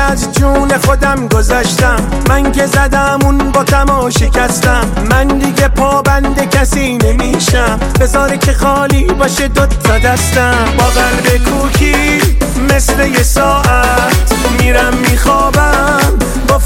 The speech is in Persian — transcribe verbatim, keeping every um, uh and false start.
از جون خودم گذاشتم، من که زدم اون باتم و شکستم. من دیگه پابند کسی نمیشم، بذاره که خالی باشه دوتا دستم. با قلب کوکی مثل یه ساعت میرم میخوابم، با